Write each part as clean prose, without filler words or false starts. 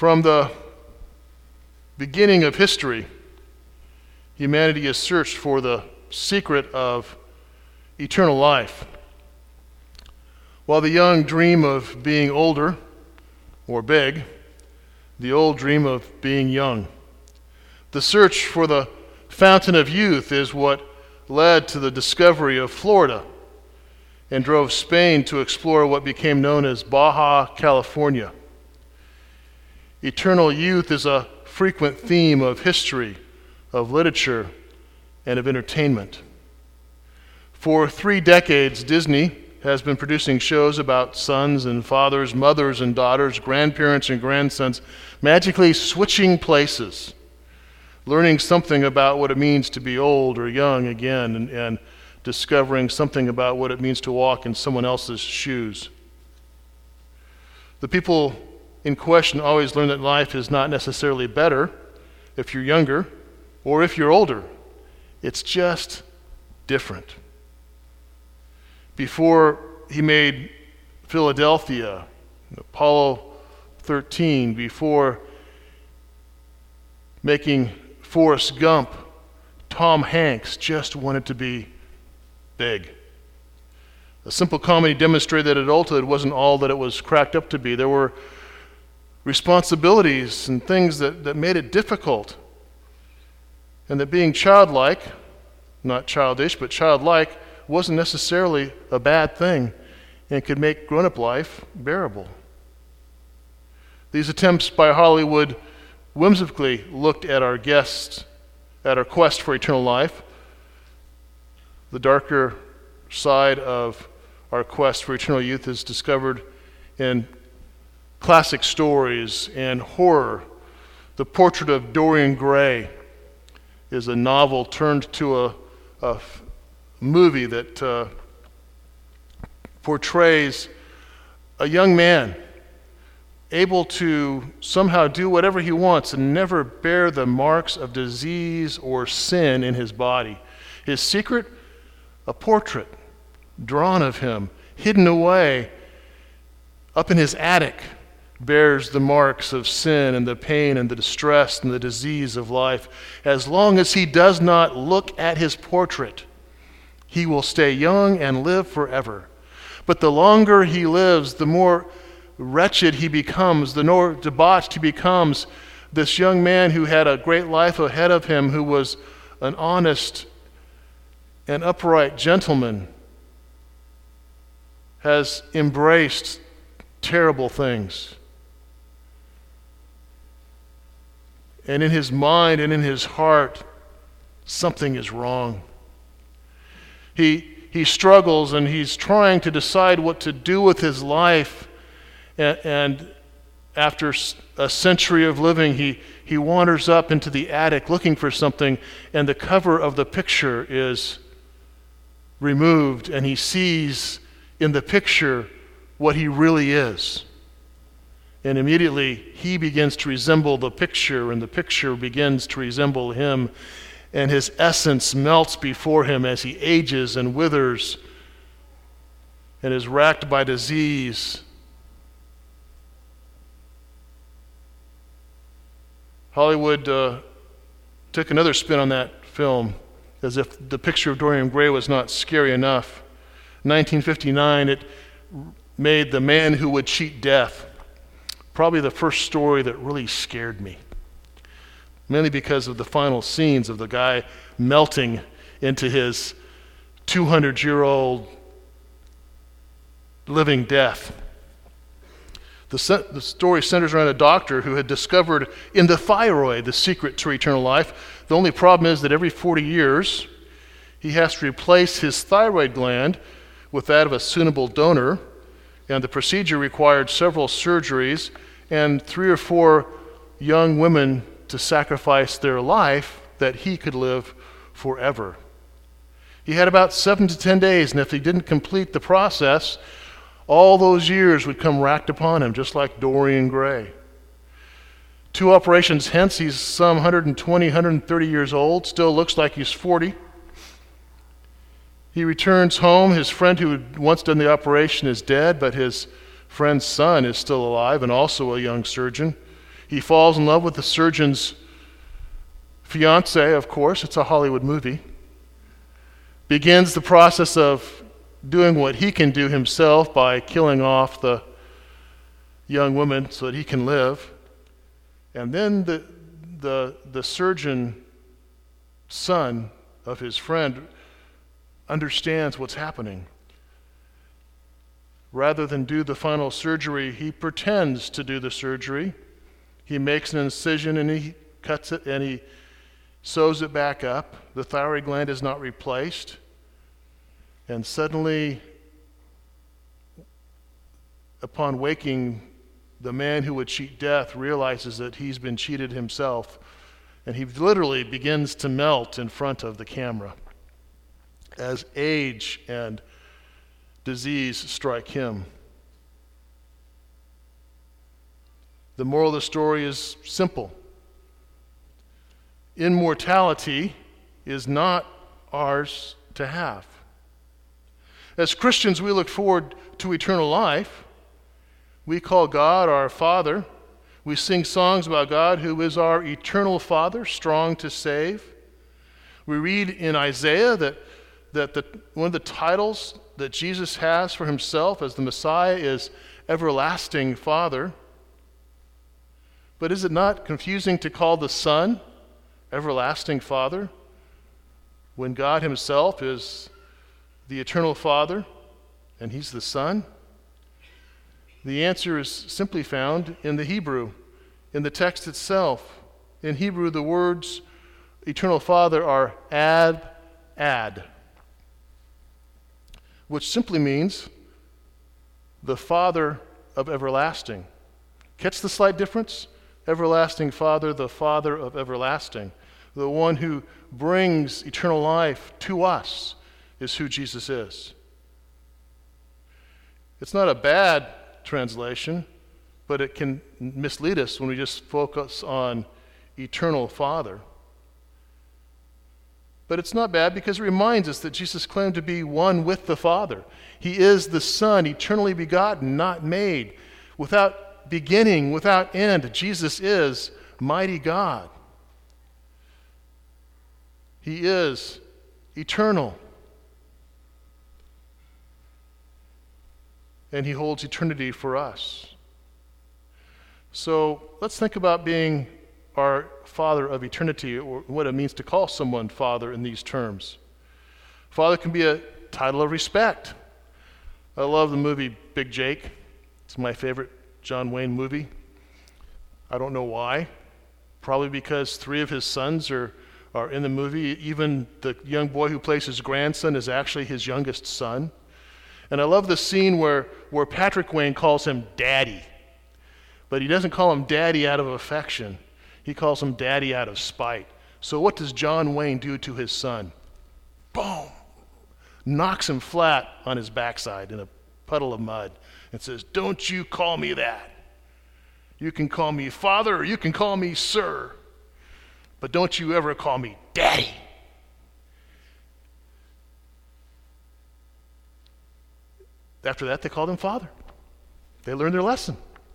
From the beginning of history, humanity has searched for the secret of eternal life. While the young dream of being older or big, the old dream of being young. The search for the fountain of youth is what led to the discovery of Florida and drove Spain to explore what became known as Baja California. Eternal youth is a frequent theme of history, of literature, and of entertainment. For 3 decades, Disney has been producing shows about sons and fathers, mothers and daughters, grandparents and grandsons, magically switching places, learning something about what it means to be old or young again, and discovering something about what it means to walk in someone else's shoes. The people in question always learn that life is not necessarily better if you're younger or if you're older. It's just different. Before he made Philadelphia, Apollo 13, before making Forrest Gump, Tom Hanks just wanted to be big. A simple comedy demonstrated that adulthood wasn't all that it was cracked up to be. There were responsibilities and things that made it difficult. And that being childlike, not childish, but childlike, wasn't necessarily a bad thing and could make grown-up life bearable. These attempts by Hollywood whimsically looked at our quest for eternal life. The darker side of our quest for eternal youth is discovered in classic stories and horror. The Portrait of Dorian Gray is a novel turned to a movie that portrays a young man able to somehow do whatever he wants and never bear the marks of disease or sin in his body. His secret, a portrait drawn of him, hidden away up in his attic, bears the marks of sin and the pain and the distress and the disease of life. As long as he does not look at his portrait, he will stay young and live forever. But the longer he lives, the more wretched he becomes, the more debauched he becomes. This young man who had a great life ahead of him, who was an honest and upright gentleman, has embraced terrible things. And in his mind and in his heart, something is wrong. He struggles and he's trying to decide what to do with his life. And after a century of living, he wanders up into the attic looking for something, and the cover of the picture is removed, and he sees in the picture what he really is. And immediately he begins to resemble the picture, and the picture begins to resemble him, and his essence melts before him as he ages and withers and is racked by disease. Hollywood took another spin on that film, as if the picture of Dorian Gray was not scary enough. In 1959, it made The Man Who Would Cheat Death probably the first story that really scared me, mainly because of the final scenes of the guy melting into his 200-year-old living death. The story centers around a doctor who had discovered in the thyroid the secret to eternal life. The only problem is that every 40 years, he has to replace his thyroid gland with that of a suitable donor, and the procedure required several surgeries and 3 or 4 young women to sacrifice their life that he could live forever. He had about 7 to 10 days, and if he didn't complete the process, all those years would come racked upon him, just like Dorian Gray. 2 operations hence, he's some 120, 130 years old, still looks like he's 40. He returns home. His friend who had once done the operation is dead, but his friend's son is still alive and also a young surgeon. He falls in love with the surgeon's fiancée, of course, it's a Hollywood movie. Begins the process of doing what he can do himself by killing off the young woman so that he can live. And then the surgeon son of his friend understands what's happening. Rather than do the final surgery, he pretends to do the surgery. He makes an incision and he cuts it and he sews it back up. The thyroid gland is not replaced. And suddenly, upon waking, the man who would cheat death realizes that he's been cheated himself, and he literally begins to melt in front of the camera as age and disease strike him. The moral of the story is simple. Immortality is not ours to have. As Christians, we look forward to eternal life. We call God our Father. We sing songs about God who is our eternal Father, strong to save. We read in Isaiah that one of the titles that Jesus has for himself as the Messiah is Everlasting Father. But is it not confusing to call the Son Everlasting Father when God himself is the eternal Father and he's the Son? The answer is simply found in the Hebrew, in the text itself. In Hebrew, the words eternal Father are ad, which simply means the Father of everlasting. Catch the slight difference? Everlasting Father, the Father of everlasting. The one who brings eternal life to us is who Jesus is. It's not a bad translation, but it can mislead us when we just focus on eternal Father. But it's not bad because it reminds us that Jesus claimed to be one with the Father. He is the Son, eternally begotten, not made, without beginning, without end. Jesus is mighty God. He is eternal. And he holds eternity for us. So let's think about being our Father of eternity, or what it means to call someone Father in these terms. Father can be a title of respect. I love the movie Big Jake. It's my favorite John Wayne movie. I don't know why. Probably because 3 of his sons are in the movie. Even the young boy who plays his grandson is actually his youngest son. And I love the scene where Patrick Wayne calls him Daddy. But he doesn't call him Daddy out of affection. He calls him Daddy out of spite. So what does John Wayne do to his son? Boom! Knocks him flat on his backside in a puddle of mud and says, "Don't you call me that. You can call me Father or you can call me Sir. But don't you ever call me Daddy." After that, they called him Father. They learned their lesson.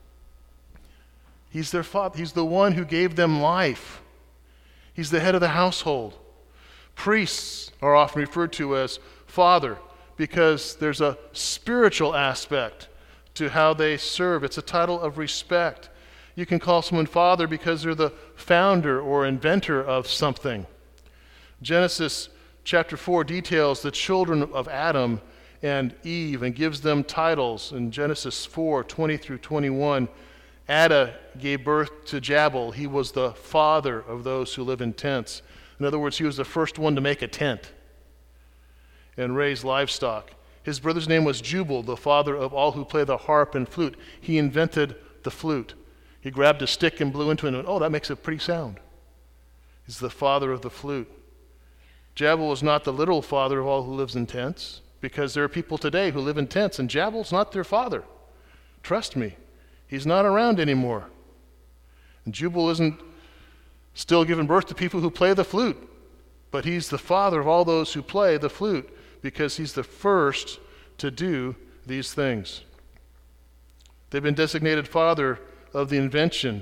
He's their father. He's the one who gave them life. He's the head of the household. Priests are often referred to as Father because there's a spiritual aspect to how they serve. It's a title of respect. You can call someone Father because they're the founder or inventor of something. Genesis chapter 4 details the children of Adam and Eve and gives them titles. In Genesis 4:20 through 21, Ada gave birth to Jabal. He was the father of those who live in tents. In other words, he was the first one to make a tent and raise livestock. His brother's name was Jubal, the father of all who play the harp and flute. He invented the flute. He grabbed a stick and blew into it and went, "Oh, that makes a pretty sound." He's the father of the flute. Jabal was not the literal father of all who lives in tents, because there are people today who live in tents, and Jabal's not their father. Trust me, he's not around anymore. And Jubal isn't still giving birth to people who play the flute, but he's the father of all those who play the flute, because he's the first to do these things. They've been designated father of the invention.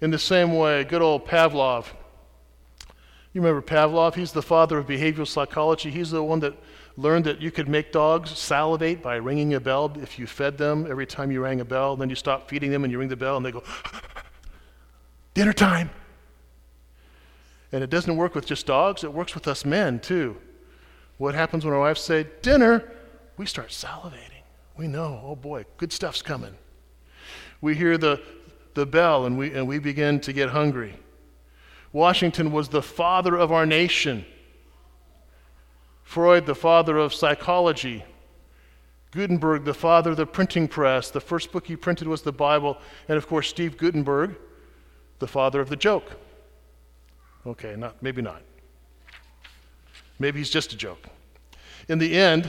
In the same way, good old Pavlov. You remember Pavlov? He's the father of behavioral psychology. He's the one that learned that you could make dogs salivate by ringing a bell if you fed them every time you rang a bell. Then you stop feeding them and you ring the bell and they go, dinner time. And it doesn't work with just dogs, it works with us men too. What happens when our wives say, dinner? We start salivating. We know, oh boy, good stuff's coming. We hear the bell and we begin to get hungry. Washington was the father of our nation. Freud, the father of psychology. Gutenberg, the father of the printing press. The first book he printed was the Bible. And of course, Steve Gutenberg, the father of the joke. Okay, maybe not. Maybe he's just a joke. In the end,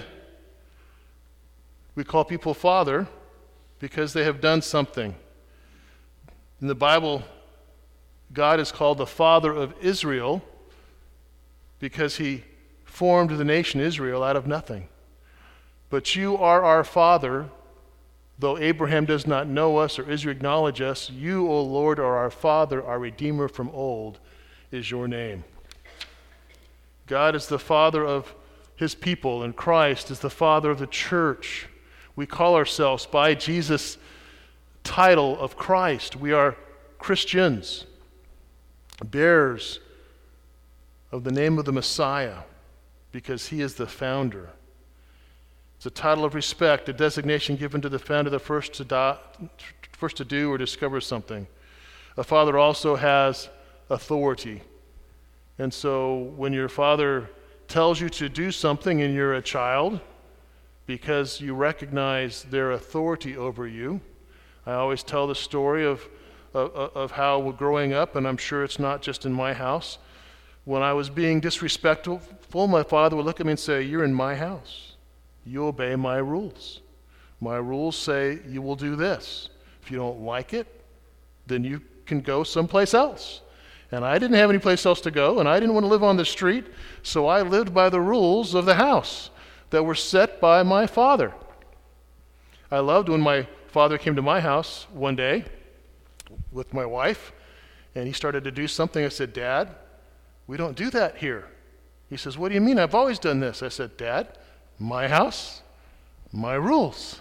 we call people father because they have done something. In the Bible, God is called the father of Israel because he formed the nation Israel out of nothing. But you are our father, though Abraham does not know us or Israel acknowledge us. You, O Lord, are our father, our redeemer from old is your name. God is the father of his people, and Christ is the father of the church. We call ourselves by Jesus' title of Christ. We are Christians, bearers of the name of the Messiah, because he is the founder. It's a title of respect, a designation given to the founder, the first to do or discover something. A father also has authority. And so when your father tells you to do something and you're a child, because you recognize their authority over you, I always tell the story of how growing up, and I'm sure it's not just in my house, when I was being disrespectful, my father would look at me and say, you're in my house. You obey my rules. My rules say you will do this. If you don't like it, then you can go someplace else. And I didn't have any place else to go, and I didn't want to live on the street, so I lived by the rules of the house that were set by my father. I loved when my father came to my house one day with my wife, and he started to do something. I said, Dad, we don't do that here. He says, what do you mean? I've always done this. I said, Dad, my house, my rules.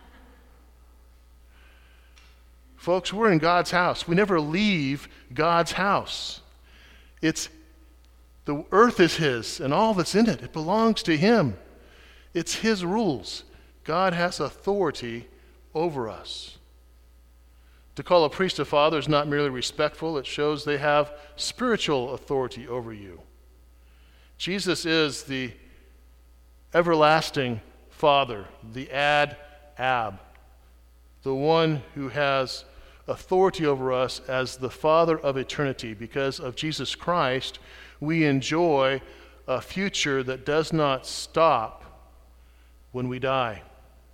Folks, we're in God's house. We never leave God's house. The earth is his, and all that's in it. It belongs to him. It's his rules. God has authority over us. To call a priest a father is not merely respectful. It shows they have spiritual authority over you. Jesus is the everlasting Father, the Ad Ab, the one who has authority over us as the Father of eternity. Because of Jesus Christ, we enjoy a future that does not stop when we die.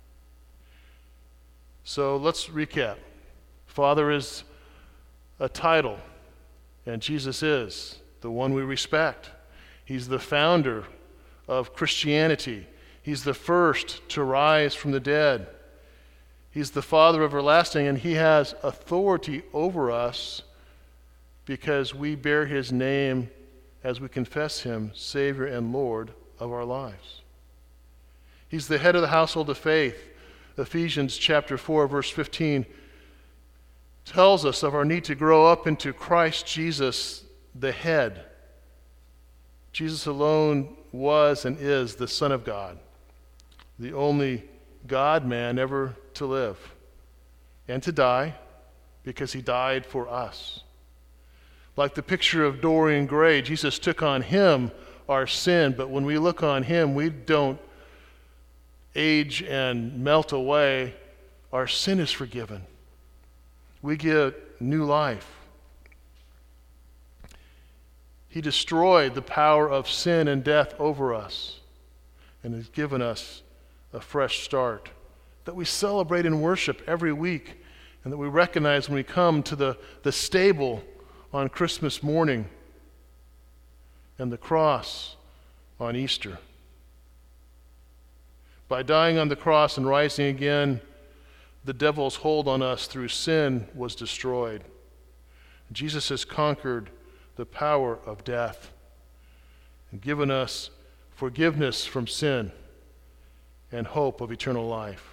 So let's recap. Father is a title, and Jesus is the one we respect. He's the founder of Christianity. He's the first to rise from the dead. He's the Father everlasting, and he has authority over us because we bear his name as we confess him, Savior and Lord of our lives. He's the head of the household of faith. Ephesians chapter 4, verse 15 tells us of our need to grow up into Christ Jesus, the head. Jesus alone was and is the Son of God, the only God-man ever to live and to die, because he died for us. Like the picture of Dorian Gray, Jesus took on him our sin, but when we look on him, we don't age and melt away. Our sin is forgiven. We get new life. He destroyed the power of sin and death over us and has given us a fresh start that we celebrate and worship every week, and that we recognize when we come to the stable on Christmas morning and the cross on Easter. By dying on the cross and rising again, the devil's hold on us through sin was destroyed. Jesus has conquered the power of death and given us forgiveness from sin and hope of eternal life.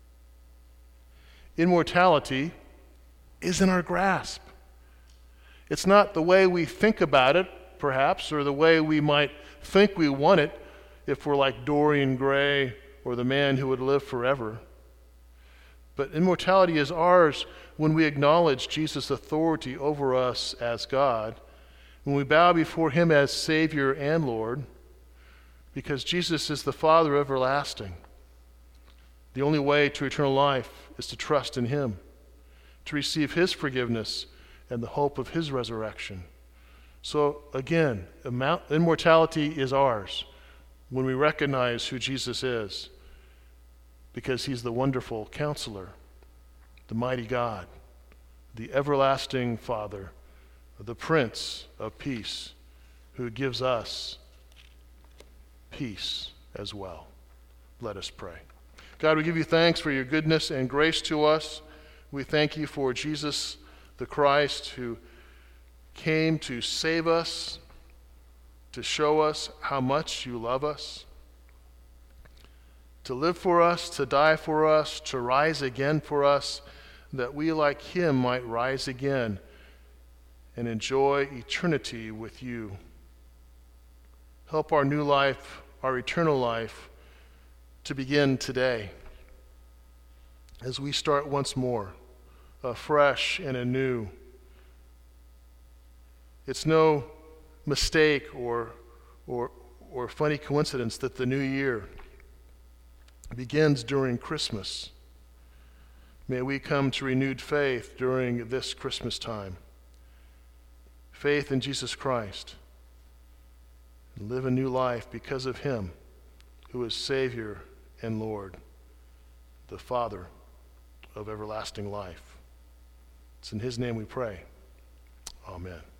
Immortality is in our grasp. It's not the way we think about it, perhaps, or the way we might think we want it if we're like Dorian Gray or the man who would live forever. But immortality is ours when we acknowledge Jesus' authority over us as God, when we bow before him as Savior and Lord, because Jesus is the Father everlasting. The only way to eternal life is to trust in him, to receive his forgiveness and the hope of his resurrection. So again, immortality is ours when we recognize who Jesus is, because he's the wonderful counselor, the mighty God, the everlasting Father, the Prince of Peace, who gives us peace as well. Let us pray. God, we give you thanks for your goodness and grace to us. We thank you for Jesus the Christ, who came to save us, to show us how much you love us, to live for us, to die for us, to rise again for us, that we like him might rise again and enjoy eternity with you. Help our new life, our eternal life, to begin today as we start once more, afresh and anew. It's no mistake or funny coincidence that the new year begins during Christmas. May we come to renewed faith during this Christmas time. Faith in Jesus Christ, and live a new life because of him who is Savior and Lord, the Father of everlasting life. It's in his name we pray. Amen.